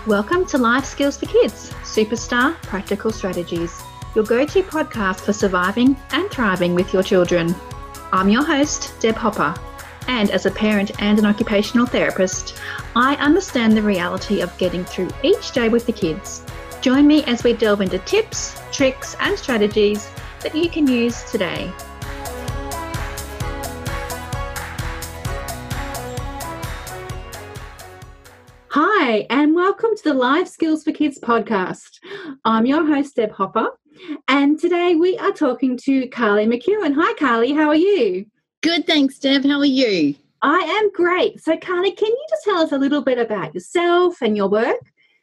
Welcome to Life Skills for Kids, Superstar Practical Strategies, your go-to podcast for surviving and thriving with your children. I'm your host, Deb Hopper, and as a parent and an occupational therapist, I understand the reality of getting through each day with the kids. Join me as we delve into tips, tricks, and strategies that you can use today. Hi, and welcome to the Life Skills for Kids podcast. I'm your host, Deb Hopper, and today we are talking to Carly McEwen. Hi, Carly, how are you? Good, thanks, Deb. How are you? I am great. So, Carly, can you just tell us a little bit about yourself and your work?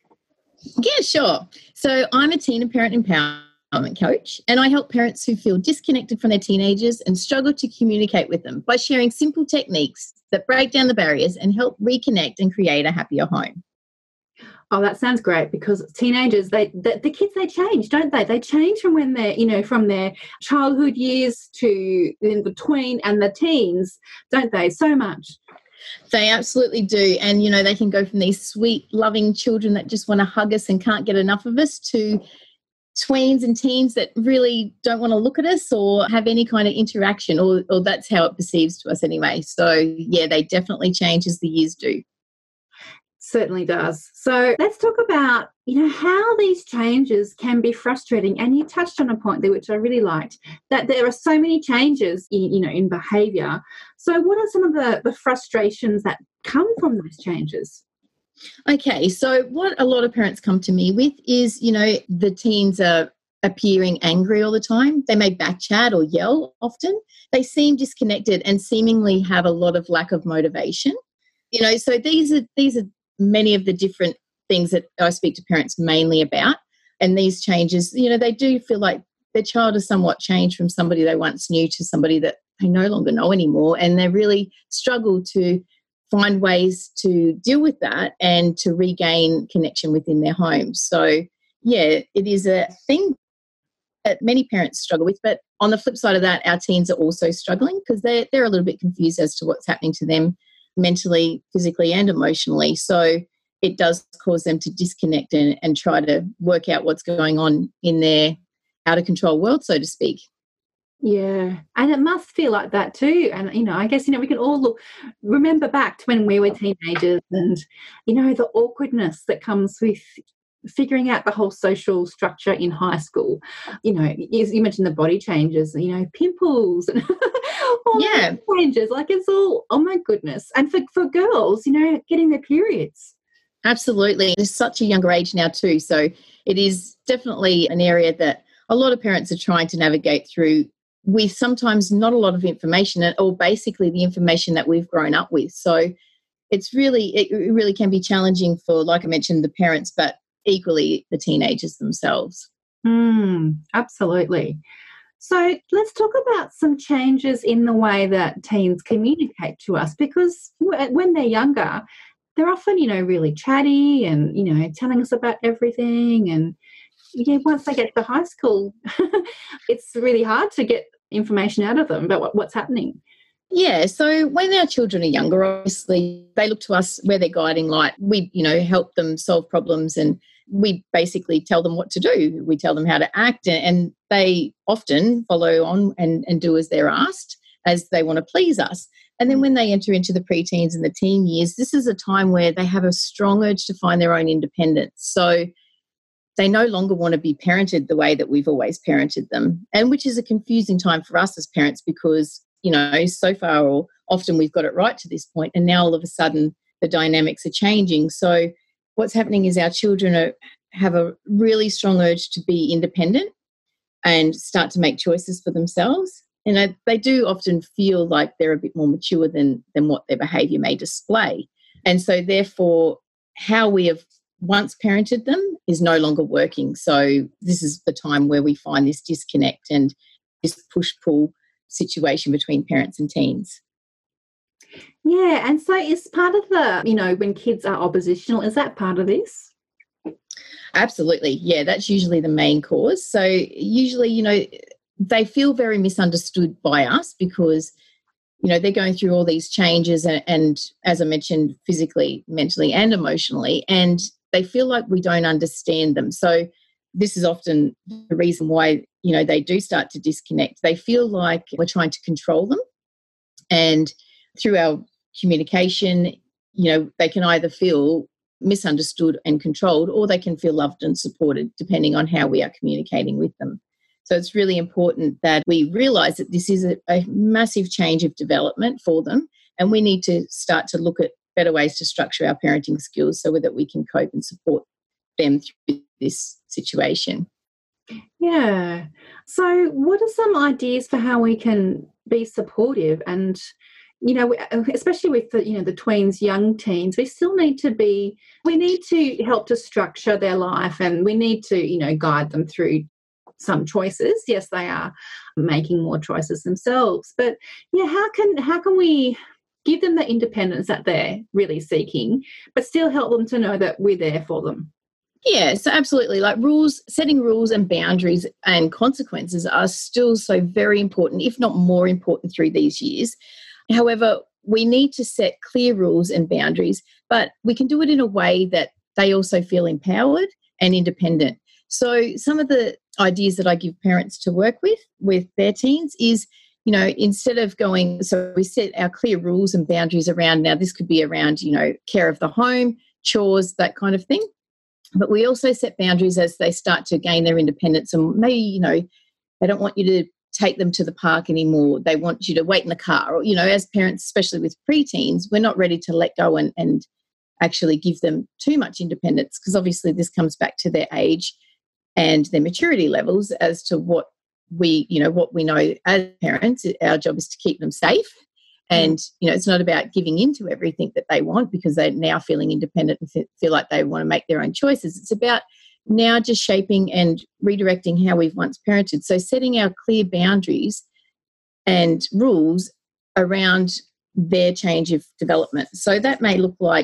Yeah, sure. So I'm a teen and parent empowerment coach, and I help parents who feel disconnected from their teenagers and struggle to communicate with them by sharing simple techniques that break down the barriers and help reconnect and create a happier home. Oh, that sounds great, because teenagers, the kids, they change, don't they? They change from when they're, from their childhood years to in between and the teens, don't they? So much. They absolutely do. And, they can go from these sweet, loving children that just want to hug us and can't get enough of us to tweens and teens that really don't want to look at us or have any kind of interaction, or that's how it perceives to us anyway. So, yeah, they definitely change as the years do. Certainly does. So let's talk about, how these changes can be frustrating. And you touched on a point there, which I really liked, that there are so many changes in behaviour. So what are some of the frustrations that come from those changes? Okay, so what a lot of parents come to me with is, the teens are appearing angry all the time. They may back chat or yell often. They seem disconnected and seemingly have a lot of lack of motivation. So these are many of the different things that I speak to parents mainly about. And these changes, they do feel like their child has somewhat changed from somebody they once knew to somebody that they no longer know anymore. And they really struggle to find ways to deal with that and to regain connection within their homes. So, yeah, it is a thing that many parents struggle with. But on the flip side of that, our teens are also struggling because they're a little bit confused as to what's happening to them mentally, physically, and emotionally. So it does cause them to disconnect and try to work out what's going on in their out-of-control world, so to speak. Yeah, and it must feel like that too. And, I guess, we can all remember back to when we were teenagers and, the awkwardness that comes with figuring out the whole social structure in high school. You mentioned the body changes, pimples and all those changes. Like, it's all, oh my goodness. And for girls, getting their periods. Absolutely. It's such a younger age now too. So it is definitely an area that a lot of parents are trying to navigate through with sometimes not a lot of information, or basically the information that we've grown up with. So it really can be challenging for, like I mentioned, the parents, but equally the teenagers themselves. Absolutely. So let's talk about some changes in the way that teens communicate to us, because when they're younger, they're often, really chatty and, telling us about everything. And once they get to high school, it's really hard to get information out of them about what's happening. Yeah, so when our children are younger, obviously they look to us, we're their guiding light. We, help them solve problems, and we basically tell them what to do. We tell them how to act, and they often follow on and do as they're asked, as they want to please us. And then when they enter into the preteens and the teen years, this is a time where they have a strong urge to find their own independence. So they no longer want to be parented the way that we've always parented them, and which is a confusing time for us as parents because, so far or often we've got it right to this point, and now all of a sudden the dynamics are changing. So what's happening is our children have a really strong urge to be independent and start to make choices for themselves. And they do often feel like they're a bit more mature than what their behaviour may display. And so therefore, how we have once parented them is no longer working. So this is the time where we find this disconnect and this push-pull situation between parents and teens. Yeah, and so is part of the, when kids are oppositional, is that part of this? Absolutely. Yeah, that's usually the main cause. So usually, they feel very misunderstood by us because, they're going through all these changes and as I mentioned, physically, mentally and emotionally. And they feel like we don't understand them. So this is often the reason why, they do start to disconnect. They feel like we're trying to control them. And through our communication, they can either feel misunderstood and controlled, or they can feel loved and supported, depending on how we are communicating with them. So it's really important that we realise that this is a massive change of development for them, and we need to start to look at better ways to structure our parenting skills so that we can cope and support them through this situation. Yeah. So what are some ideas for how we can be supportive? And, especially with the tweens, young teens, we need to help to structure their life, and we need to, guide them through some choices. Yes, they are making more choices themselves. But, how can we give them the independence that they're really seeking, but still help them to know that we're there for them? Yeah, so absolutely. Like setting rules and boundaries and consequences are still so very important, if not more important through these years. However, we need to set clear rules and boundaries, but we can do it in a way that they also feel empowered and independent. So some of the ideas that I give parents to work with their teens is, instead of so we set our clear rules and boundaries around, now this could be around, care of the home, chores, that kind of thing. But we also set boundaries as they start to gain their independence, and maybe, they don't want you to take them to the park anymore. They want you to wait in the car. Or, as parents, especially with preteens, we're not ready to let go and actually give them too much independence, because obviously this comes back to their age and their maturity levels as to what we know as parents. Our job is to keep them safe. And, it's not about giving into everything that they want because they're now feeling independent and feel like they want to make their own choices. It's about now just shaping and redirecting how we've once parented. So setting our clear boundaries and rules around their change of development. So that may look like,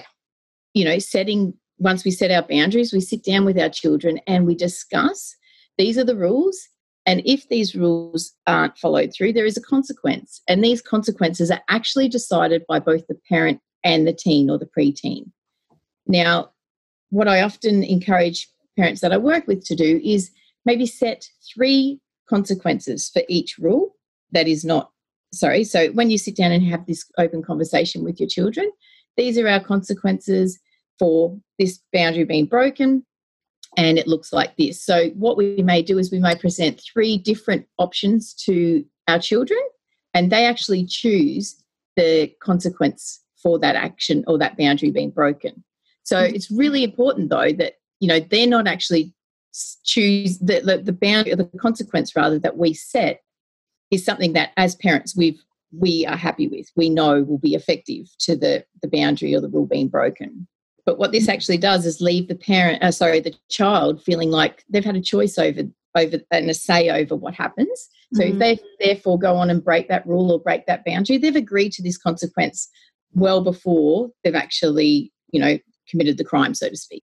once we set our boundaries, we sit down with our children and we discuss, these are the rules. And if these rules aren't followed through, there is a consequence. And these consequences are actually decided by both the parent and the teen or the preteen. Now, what I often encourage parents that I work with to do is maybe set 3 consequences for each rule that is not, so when you sit down and have this open conversation with your children, these are our consequences for this boundary being broken. And it looks like this. So what we may do is we may present 3 different options to our children, and they actually choose the consequence for that action or that boundary being broken. So it's really important, though, that, they're not actually choose the boundary or the consequence, rather, that we set is something that as parents we are happy with. We know will be effective to the boundary or the rule being broken. But what this actually does is leave the child feeling like they've had a choice over and a say over what happens. So if they therefore go on and break that rule or break that boundary, they've agreed to this consequence well before they've actually, committed the crime, so to speak.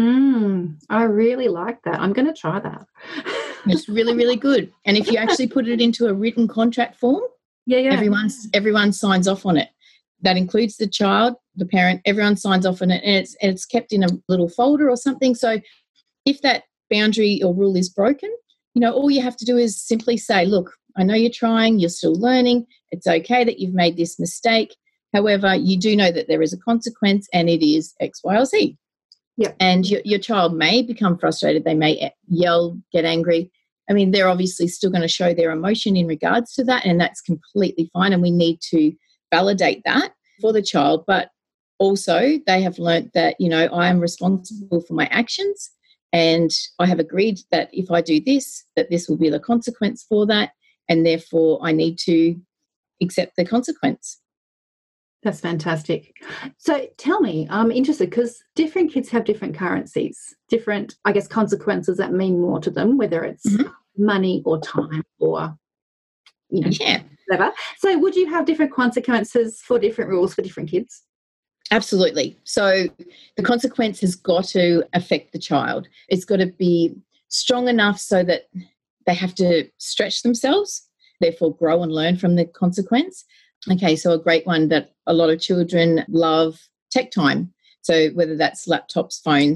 I really like that. I'm going to try that. It's really, really good. And if you actually put it into a written contract form, everyone signs off on it. That includes the child, the parent, everyone signs off on it, and it's kept in a little folder or something. So if that boundary or rule is broken, all you have to do is simply say, look, I know you're trying, you're still learning. It's okay that you've made this mistake. However, you do know that there is a consequence, and it is X, Y, or Z. Yeah. And your child may become frustrated. They may yell, get angry. I mean, they're obviously still going to show their emotion in regards to that, and that's completely fine. And we need to validate that for the child. But also they have learnt that, I am responsible for my actions, and I have agreed that if I do this, that this will be the consequence for that. And therefore I need to accept the consequence. That's fantastic. So tell me, I'm interested because different kids have different currencies, different, I guess, consequences that mean more to them, whether it's money or time or, whatever. So would you have different consequences for different rules for different kids? Absolutely. So the consequence has got to affect the child. It's got to be strong enough so that they have to stretch themselves, therefore grow and learn from the consequence. Okay, so a great one that a lot of children love, tech time. So whether that's laptops, phones,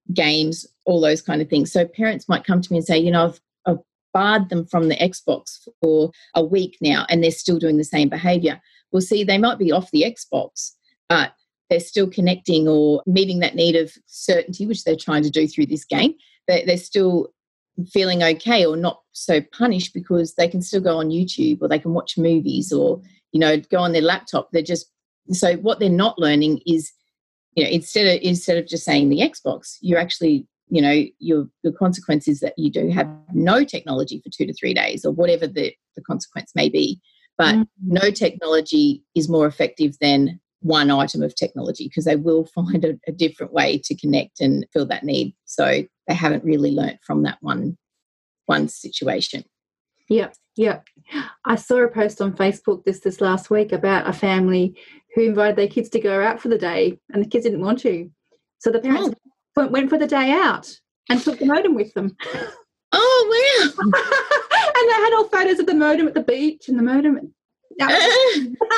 games, all those kind of things. So parents might come to me and say, I've barred them from the Xbox for a week now and they're still doing the same behaviour. Well, see, they might be off the Xbox, but they're still connecting or meeting that need of certainty, which they're trying to do through this game. They're still feeling okay or not so punished because they can still go on YouTube or they can watch movies or, go on their laptop. So what they're not learning is, instead of just saying the Xbox, you're actually, your consequence is that you do have no technology for 2 to 3 days or whatever the consequence may be. But no technology is more effective than one item of technology because they will find a different way to connect and fill that need. So they haven't really learnt from that one situation. Yeah. I saw a post on Facebook this last week about a family who invited their kids to go out for the day and the kids didn't want to. So the parents went for the day out and took the modem with them. Oh, wow. And they had all photos of the modem at the beach and the modem. That's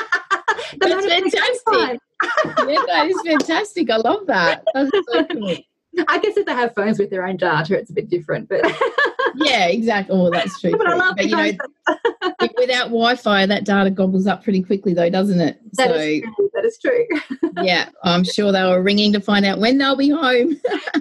fantastic. Yeah, that is fantastic. I love that. That's so cool. I guess if they have phones with their own data, it's a bit different. But yeah, exactly. Oh, that's true. But I love without Wi-Fi, that data gobbles up pretty quickly, though, doesn't it? That is true. Yeah, I'm sure they were ringing to find out when they'll be home.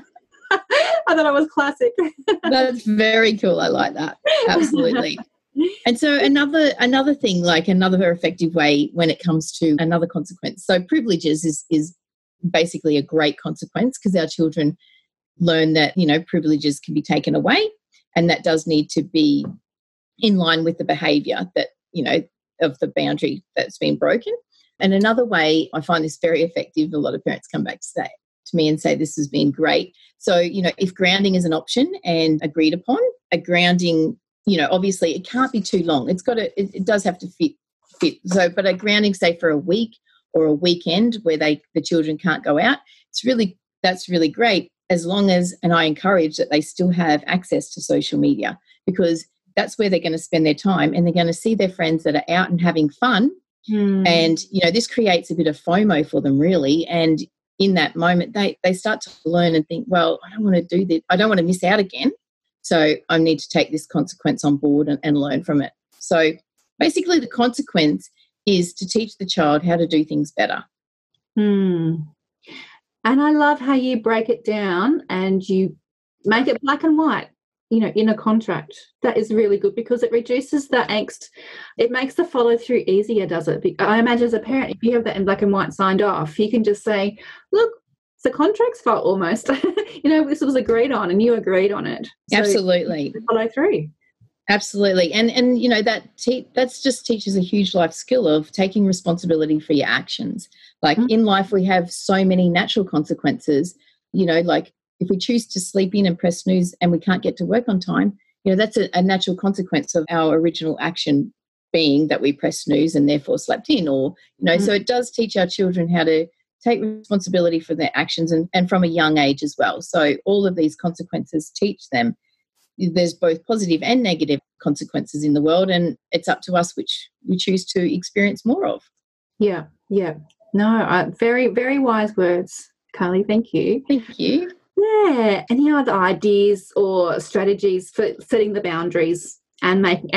I thought it was classic. That's very cool. I like that. Absolutely. And so another thing, like another effective way when it comes to another consequence. So privileges is basically a great consequence because our children learn that, privileges can be taken away and that does need to be in line with the behaviour that, of the boundary that's been broken. And another way I find this very effective, a lot of parents come back to me and say this has been great. So, if grounding is an option and agreed upon, a grounding, obviously it can't be too long. It does have to fit. So, but a grounding, say for a week or a weekend where the children can't go out, that's really great as long as, and I encourage that they still have access to social media because that's where they're going to spend their time and they're going to see their friends that are out and having fun. And, this creates a bit of FOMO for them really. And in that moment, they start to learn and think, well, I don't want to do this. I don't want to miss out again. So I need to take this consequence on board and learn from it. So basically the consequence is to teach the child how to do things better. And I love how you break it down and you make it black and white, in a contract. That is really good because it reduces the angst. It makes the follow through easier, does it? I imagine as a parent, if you have that in black and white signed off, you can just say, look, it's the contract's fault almost. This was agreed on and you agreed on it. So absolutely. Follow through. Absolutely. And that's just teaches a huge life skill of taking responsibility for your actions. Like in life, we have so many natural consequences, like if we choose to sleep in and press snooze and we can't get to work on time, that's a natural consequence of our original action being that we pressed snooze and therefore slept in or, so it does teach our children how to take responsibility for their actions and from a young age as well. So all of these consequences teach them there's both positive and negative consequences in the world and it's up to us which we choose to experience more of. Yeah. No, very, very wise words, Carly. Thank you. Thank you. Yeah. Any other ideas or strategies for setting the boundaries and making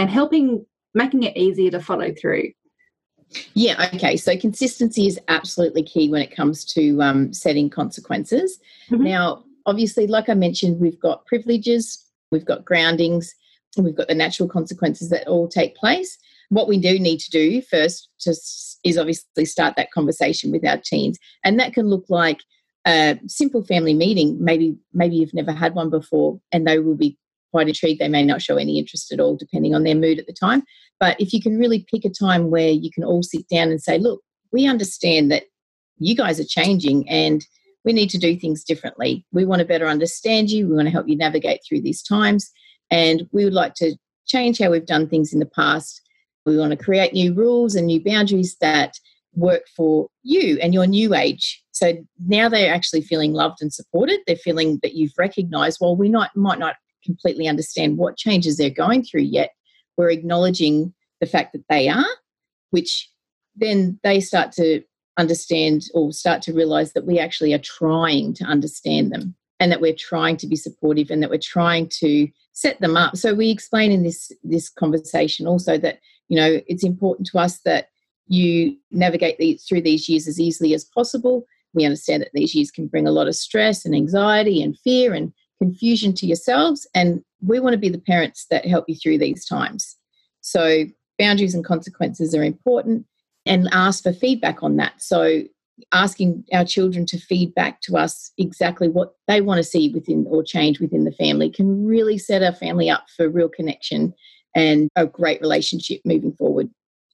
it easier to follow through? Yeah, okay. So consistency is absolutely key when it comes to setting consequences. Now, obviously, like I mentioned, we've got privileges, we've got groundings, and we've got the natural consequences that all take place. What we do need to do first is obviously start that conversation with our teens. And that can look like a simple family meeting. Maybe you've never had one before and they will be quite intrigued. They may not show any interest at all depending on their mood at the time. But if you can really pick a time where you can all sit down and say, look, we understand that you guys are changing and we need to do things differently. We want to better understand you. We want to help you navigate through these times. And we would like to change how we've done things in the past. We want to create new rules and new boundaries that work for you and your new age. So now they're actually feeling loved and supported. They're feeling that you've recognised, while we might not completely understand what changes they're going through yet, we're acknowledging the fact that they are, which then they start to understand or start to realise that we actually are trying to understand them. and that we're trying to be supportive and that we're trying to set them up. So we explain in this conversation also that, it's important to us that you navigate through these years as easily as possible. We understand that these years can bring a lot of stress and anxiety and fear and confusion to yourselves, and we want to be the parents that help you through these times. So boundaries and consequences are important, and ask for feedback on that. So asking our children to feed back to us exactly what they want to see within or change within the family can really set our family up for real connection and a great relationship moving forward.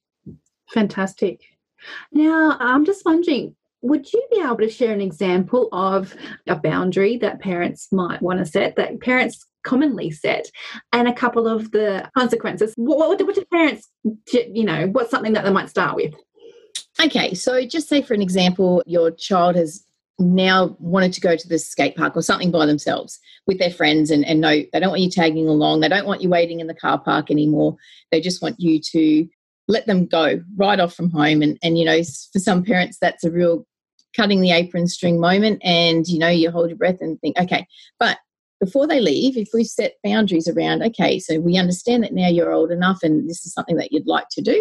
Fantastic. Now, I'm just wondering, would you be able to share an example of a boundary that parents might want to set, that parents commonly set, and a couple of the consequences? What do parents, what's something that they might start with? Okay, so just say for an example, your child has now wanted to go to the skate park or something by themselves with their friends, and no, they don't want you tagging along. They don't want you waiting in the car park anymore. They just want you to let them go right off from home. And for some parents, that's a real cutting the apron string moment, and, you hold your breath and think, okay. But before they leave, if we set boundaries around, okay, so we understand that now you're old enough and this is something that you'd like to do.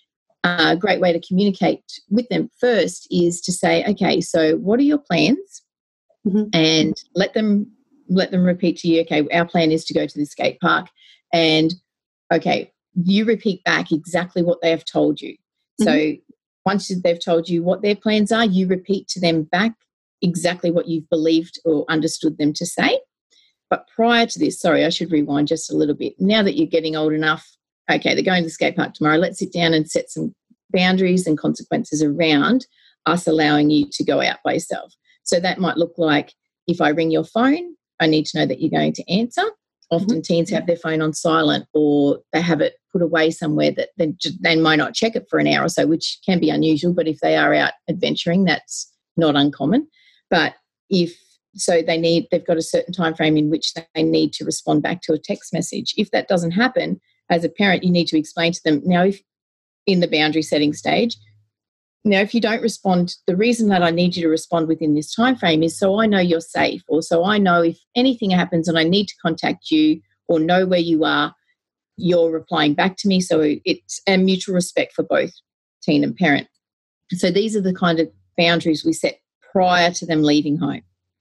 A great way to communicate with them first is to say, okay, so what are your plans? Mm-hmm. And let them repeat to you, okay, our plan is to go to the skate park. And, okay, you repeat back exactly what they have told you. Mm-hmm. So once they've told you what their plans are, you repeat to them back exactly what you've believed or understood them to say. But prior to this, sorry, I should rewind just a little bit. Now that you're getting old enough, okay, they're going to the skate park tomorrow, let's sit down and set some boundaries and consequences around us allowing you to go out by yourself. So that might look like, if I ring your phone, I need to know that you're going to answer. Often teens have their phone on silent, or they have it put away somewhere that they might not check it for an hour or so, which can be unusual. But if they are out adventuring, that's not uncommon. But they've got a certain time frame in which they need to respond back to a text message. If that doesn't happen, as a parent, you need to explain to them, now, if in the boundary setting stage, now, if you don't respond, the reason that I need you to respond within this time frame is so I know you're safe, or so I know if anything happens and I need to contact you or know where you are, you're replying back to me. So it's a mutual respect for both teen and parent. So these are the kind of boundaries we set prior to them leaving home.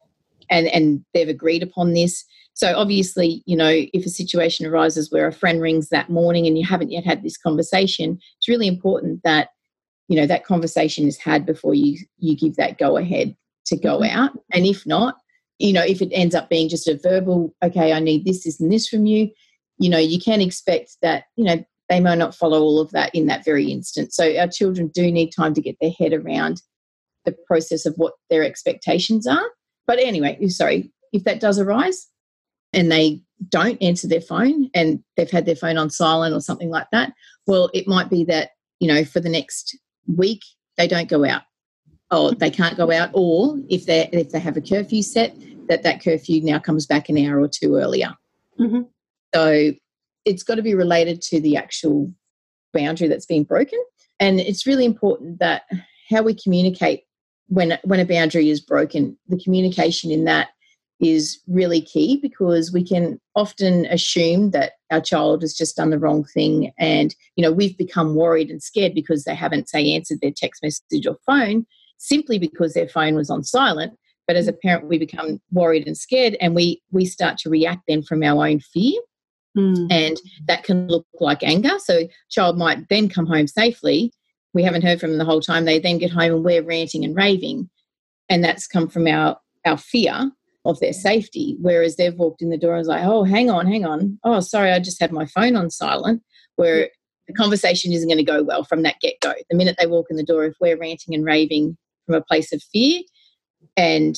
And they've agreed upon this. So obviously, if a situation arises where a friend rings that morning and you haven't yet had this conversation, it's really important that, that conversation is had before you give that go ahead to go out. And if not, if it ends up being just a verbal, okay, I need this, this, and this from you, you can expect that, they may not follow all of that in that very instant. So our children do need time to get their head around the process of what their expectations are. But anyway, if that does arise and they don't answer their phone and they've had their phone on silent or something like that, well, it might be that, for the next week they don't go out, or they can't go out, or if they have a curfew set, that curfew now comes back an hour or two earlier. Mm-hmm. So it's got to be related to the actual boundary that's being broken. And it's really important that how we communicate when a boundary is broken, the communication in that is really key, because we can often assume that our child has just done the wrong thing, and we've become worried and scared because they haven't, say, answered their text message or phone simply because their phone was on silent. But as a parent, we become worried and scared, and we start to react then from our own fear. And that can look like anger. So child might then come home safely. We haven't heard from them the whole time. They then get home and we're ranting and raving. And that's come from our fear of their safety. Whereas they've walked in the door and was like, oh, hang on. Oh, sorry, I just had my phone on silent. Where the conversation isn't going to go well from that get-go. The minute they walk in the door, if we're ranting and raving from a place of fear and,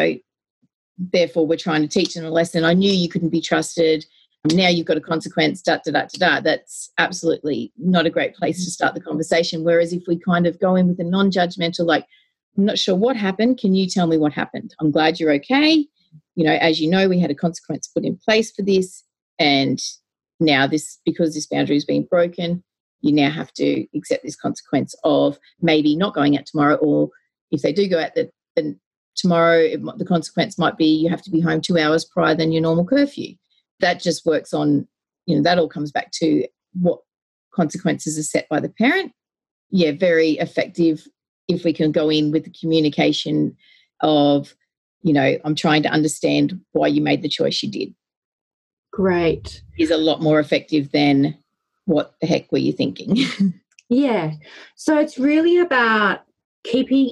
therefore we're trying to teach them a lesson. I knew you couldn't be trusted. Now you've got a consequence, that's absolutely not a great place to start the conversation. Whereas if we kind of go in with a non-judgmental, like, I'm not sure what happened, can you tell me what happened? I'm glad you're okay. As you know, we had a consequence put in place for this, and now because this boundary has been broken, you now have to accept this consequence of maybe not going out tomorrow, or if they do go out the tomorrow the consequence might be you have to be home 2 hours prior than your normal curfew. That just works on, that all comes back to what consequences are set by the parent. Yeah, very effective if we can go in with the communication of, I'm trying to understand why you made the choice you did. Great. Is a lot more effective than what the heck were you thinking? Yeah. So it's really about keeping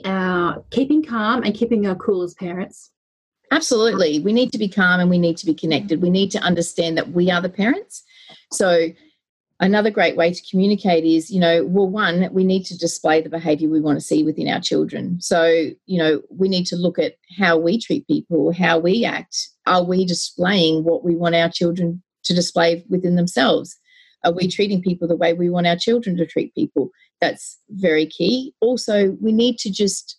calm and keeping our cool as parents. Absolutely. We need to be calm and we need to be connected. We need to understand that we are the parents. So another great way to communicate is, one, we need to display the behaviour we want to see within our children. So, we need to look at how we treat people, how we act. Are we displaying what we want our children to display within themselves? Are we treating people the way we want our children to treat people? That's very key. Also, we need to just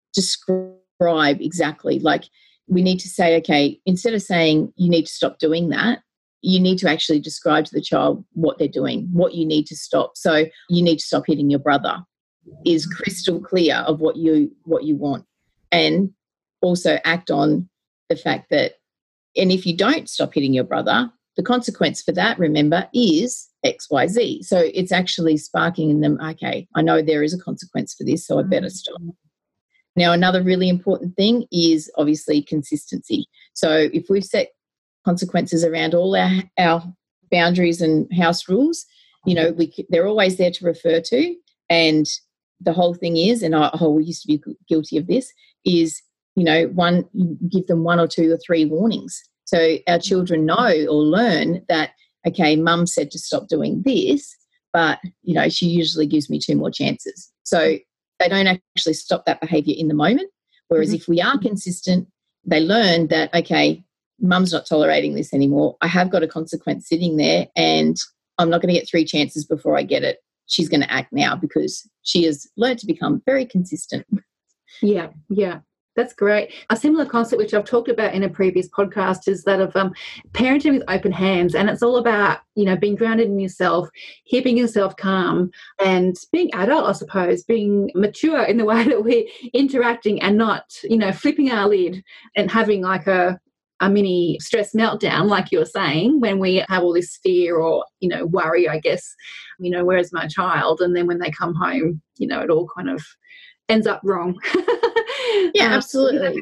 describe exactly, like we need to say, okay, instead of saying you need to stop doing that, you need to actually describe to the child what they're doing, what you need to stop. So you need to stop hitting your brother is crystal clear of what you want. And also act on the fact that, and if you don't stop hitting your brother, the consequence for that, remember, is XYZ. So it's actually sparking in them, okay, I know there is a consequence for this, so I better stop. Now, another really important thing is obviously consistency. So if we've set consequences around all our boundaries and house rules, they're always there to refer to. And the whole thing is, and we used to be guilty of this, is, one, you give them 1 or 2 or 3 warnings. So our children know or learn that, okay, mum said to stop doing this, but, she usually gives me 2 more chances. So they don't actually stop that behaviour in the moment. Whereas if we are consistent, they learn that, okay, mum's not tolerating this anymore. I have got a consequence sitting there and I'm not going to get 3 chances before I get it. She's going to act now because she has learned to become very consistent. Yeah. That's great. A similar concept, which I've talked about in a previous podcast, is that of parenting with open hands. And it's all about, being grounded in yourself, keeping yourself calm and being adult, I suppose, being mature in the way that we're interacting and not, flipping our lid and having like a mini stress meltdown, like you were saying, when we have all this fear or, worry, I guess, where's my child? And then when they come home, it all kind of ends up wrong. Yeah, absolutely.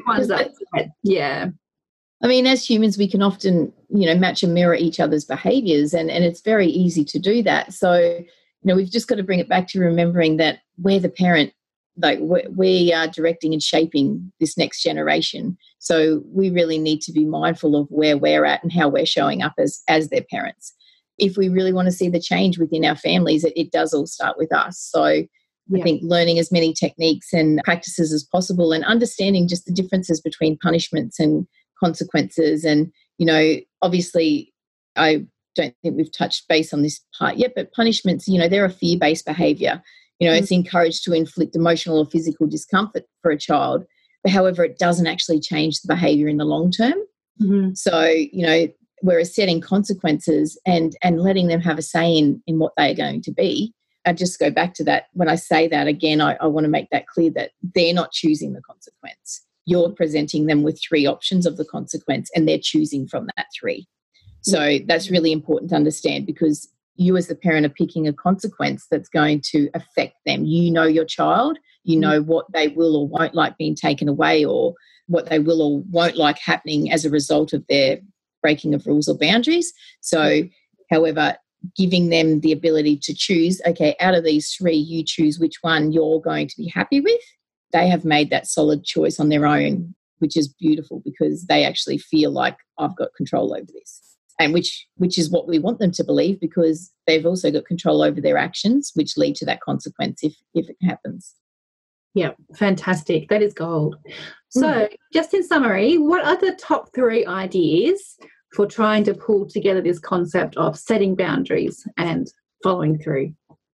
Yeah. I mean, as humans, we can often, match and mirror each other's behaviours, and it's very easy to do that. So, we've just got to bring it back to remembering that we're the parent, like we are directing and shaping this next generation. So we really need to be mindful of where we're at and how we're showing up as their parents. If we really want to see the change within our families, it does all start with us. So I think learning as many techniques and practices as possible and understanding just the differences between punishments and consequences. And, obviously I don't think we've touched base on this part yet, but punishments, they're a fear-based behaviour. It's encouraged to inflict emotional or physical discomfort for a child. But however, it doesn't actually change the behaviour in the long term. Mm-hmm. So, whereas setting consequences and letting them have a say in what they are going to be, I just go back to that. When I say that again, I want to make that clear that they're not choosing the consequence. You're presenting them with 3 options of the consequence and they're choosing from that 3. So that's really important to understand, because you as the parent are picking a consequence that's going to affect them. Your child, what they will or won't like being taken away, or what they will or won't like happening as a result of their breaking of rules or boundaries. So, however, giving them the ability to choose, okay, out of these 3, you choose which one you're going to be happy with. They have made that solid choice on their own, which is beautiful, because they actually feel like I've got control over this. And which is what we want them to believe, because they've also got control over their actions, which lead to that consequence if it happens. Yeah, fantastic. That is gold. So just in summary, what are the top 3 ideas for trying to pull together this concept of setting boundaries and following through?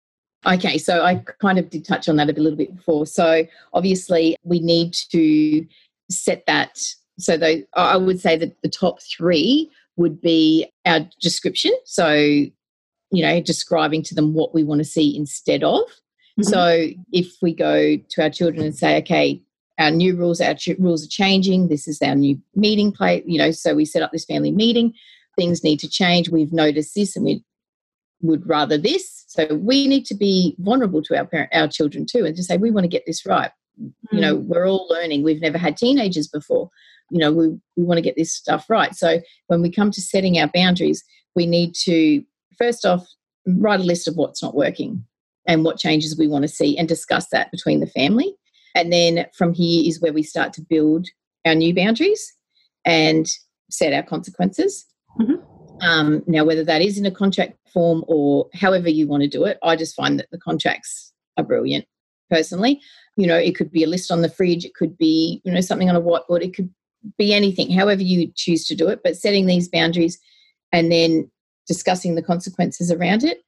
Okay, so I kind of did touch on that a little bit before. So obviously we need to set that. So I would say that the top 3 would be our description. So, describing to them what we want to see instead of. Mm-hmm. So if we go to our children and say, okay, our new rules, rules are changing. This is our new meeting place, so we set up this family meeting. Things need to change. We've noticed this and we would rather this. So we need to be vulnerable to our children too, and to say, we want to get this right. We're all learning. We've never had teenagers before. We want to get this stuff right. So when we come to setting our boundaries, we need to, first off, write a list of what's not working and what changes we want to see, and discuss that between the family. And then from here is where we start to build our new boundaries and set our consequences. Mm-hmm. Now, whether that is in a contract form or however you want to do it, I just find that the contracts are brilliant personally. It could be a list on the fridge. It could be, something on a whiteboard. It could be anything, however you choose to do it. But setting these boundaries and then discussing the consequences around it,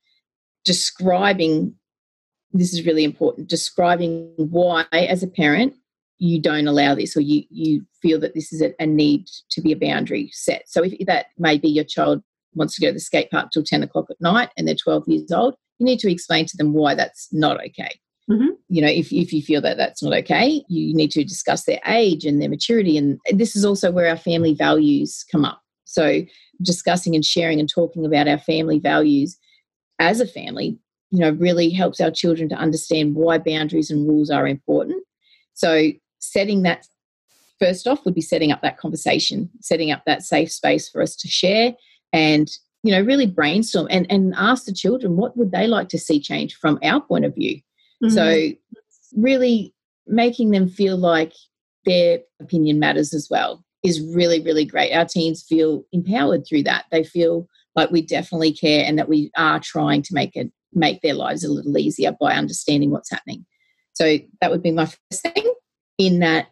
describing, this is really important, describing why as a parent you don't allow this, or you feel that this is a need to be a boundary set. So if that may be your child wants to go to the skate park till 10 o'clock at night and they're 12 years old, you need to explain to them why that's not okay. Mm-hmm. If you feel that that's not okay, you need to discuss their age and their maturity. And this is also where our family values come up. So discussing and sharing and talking about our family values as a family, really helps our children to understand why boundaries and rules are important. So setting that first off would be setting up that conversation, setting up that safe space for us to share and, really brainstorm and ask the children what would they like to see change from our point of view. Mm-hmm. So really making them feel like their opinion matters as well is really, really great. Our teens feel empowered through that. They feel like we definitely care and that we are trying to make their lives a little easier by understanding what's happening. So that would be my first thing. In that,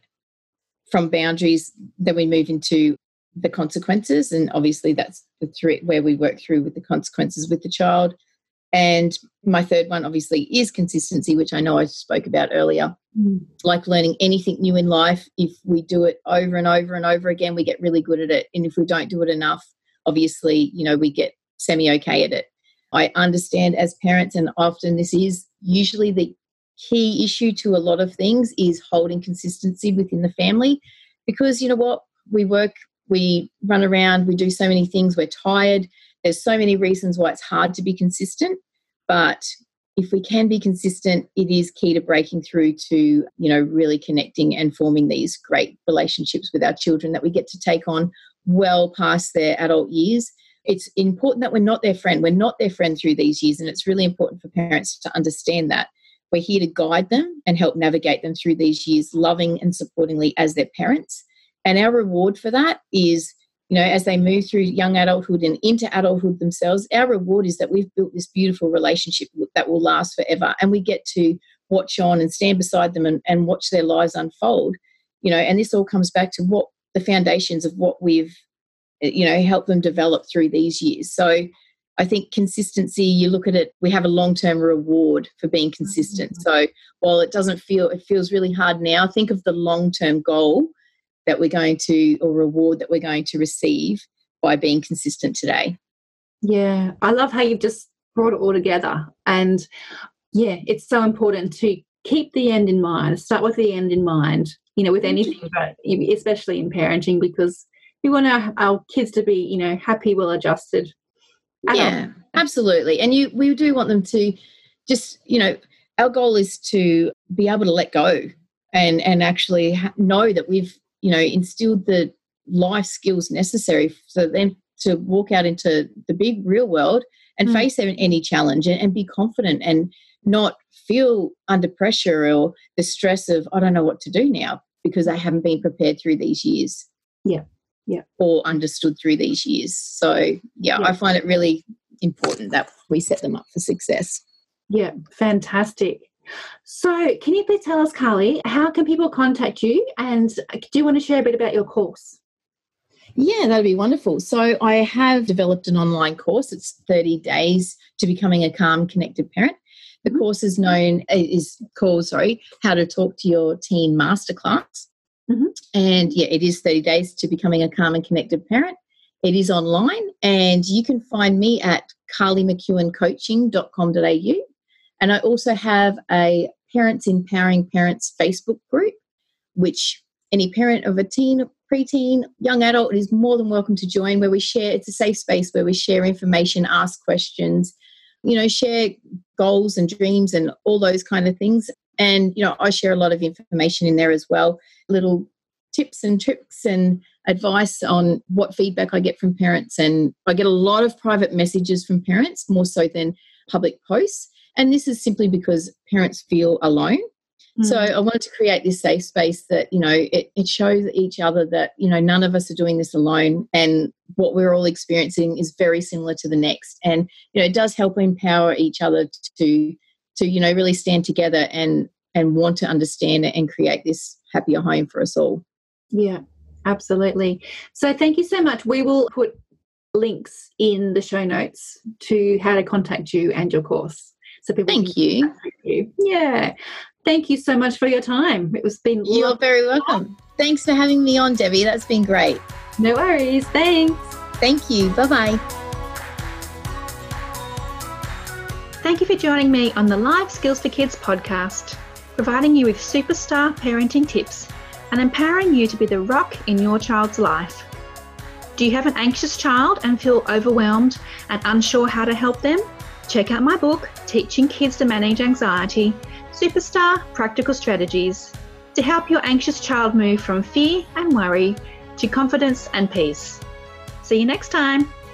from boundaries, then we move into the consequences, and obviously that's the three where we work through with the consequences with the child. And my third one obviously is consistency, which I know I spoke about earlier. Like learning anything new in life, if we do it over and over and over again, we get really good at it. And if we don't do it enough, obviously, we get semi-okay at it. I understand as parents, and often this is usually the key issue to a lot of things, is holding consistency within the family, because we work, we run around, we do so many things, we're tired. There's so many reasons why it's hard to be consistent, but if we can be consistent, it is key to breaking through to, really connecting and forming these great relationships with our children that we get to take on well past their adult years. It's important that we're not their friend. We're not their friend through these years, and it's really important for parents to understand that. We're here to guide them and help navigate them through these years, loving and supportingly as their parents. And our reward for that is, as they move through young adulthood and into adulthood themselves, our reward is that we've built this beautiful relationship that will last forever. And we get to watch on and stand beside them and watch their lives unfold. And this all comes back to what the foundations of what we've, helped them develop through these years. So I think consistency, you look at it, we have a long-term reward for being consistent. So while it feels really hard now, think of the long-term goal that we're going to, or reward that we're going to receive by being consistent today. Yeah, I love how you've just brought it all together. And yeah, it's so important to keep the end in mind, start with the end in mind, with anything, but especially in parenting, because we want our kids to be, happy, well-adjusted. Yeah, absolutely. And we do want them to just, our goal is to be able to let go and actually know that we've, instilled the life skills necessary for them to walk out into the big real world and face any challenge and be confident and not feel under pressure or the stress of, I don't know what to do now, because I haven't been prepared through these years. Yeah. Yeah. Or understood through these years. So, yeah, I find it really important that we set them up for success. Yeah, fantastic. So can you please tell us, Carly, how can people contact you, and do you want to share a bit about your course? Yeah, that'd be wonderful. So I have developed an online course. It's 30 days to becoming a calm, connected parent. The course is called How to Talk to Your Teen Masterclass. Mm-hmm. And yeah, it is 30 days to becoming a calm and connected parent. It is online, and you can find me at carlymckeowncoaching.com.au. And I also have a Parents Empowering Parents Facebook group which any parent of a teen, preteen, young adult is more than welcome to join, where we share. It's a safe space where we share information, ask questions, share goals and dreams and all those kind of things. And, I share a lot of information in there as well, little tips and tricks and advice on what feedback I get from parents. And I get a lot of private messages from parents, more so than public posts. And this is simply because parents feel alone. So I wanted to create this safe space that, it shows each other that, none of us are doing this alone, and what we're all experiencing is very similar to the next. And, it does help empower each other to really stand together and want to understand it and create this happier home for us all. Yeah, absolutely. So thank you so much. We will put links in the show notes to how to contact you and your course. So people Thank you. Yeah. Thank you so much for your time. You're very welcome. Thanks for having me on, Debbie. That's been great. No worries. Thanks. Thank you. Bye-bye. Thank you for joining me on the Life Skills for Kids podcast, providing you with superstar parenting tips and empowering you to be the rock in your child's life. Do you have an anxious child and feel overwhelmed and unsure how to help them? Check out my book, Teaching Kids to Manage Anxiety, Superstar Practical Strategies, to help your anxious child move from fear and worry to confidence and peace. See you next time.